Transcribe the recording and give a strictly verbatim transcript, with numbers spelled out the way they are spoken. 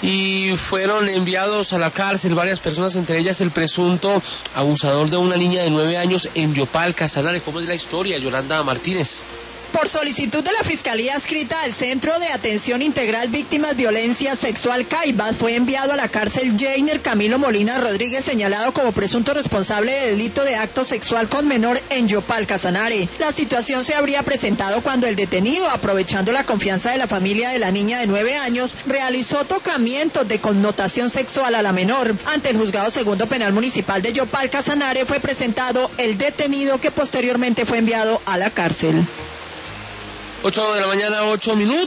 y fueron enviados a la cárcel varias personas, entre ellas el presunto abusador de una niña de nueve años en Yopal, Casanare. ¿Cómo es la historia, Yolanda Martínez? Por solicitud de la Fiscalía adscrita al Centro de Atención Integral Víctimas Violencia Sexual Caibas, fue enviado a la cárcel Jainer Camilo Molina Rodríguez, señalado como presunto responsable de delito de acto sexual con menor en Yopal, Casanare. La situación se habría presentado cuando el detenido, aprovechando la confianza de la familia de la niña de nueve años, realizó tocamientos de connotación sexual a la menor. Ante el Juzgado Segundo Penal Municipal de Yopal, Casanare, fue presentado el detenido, que posteriormente fue enviado a la cárcel. ocho de la mañana, ocho minutos.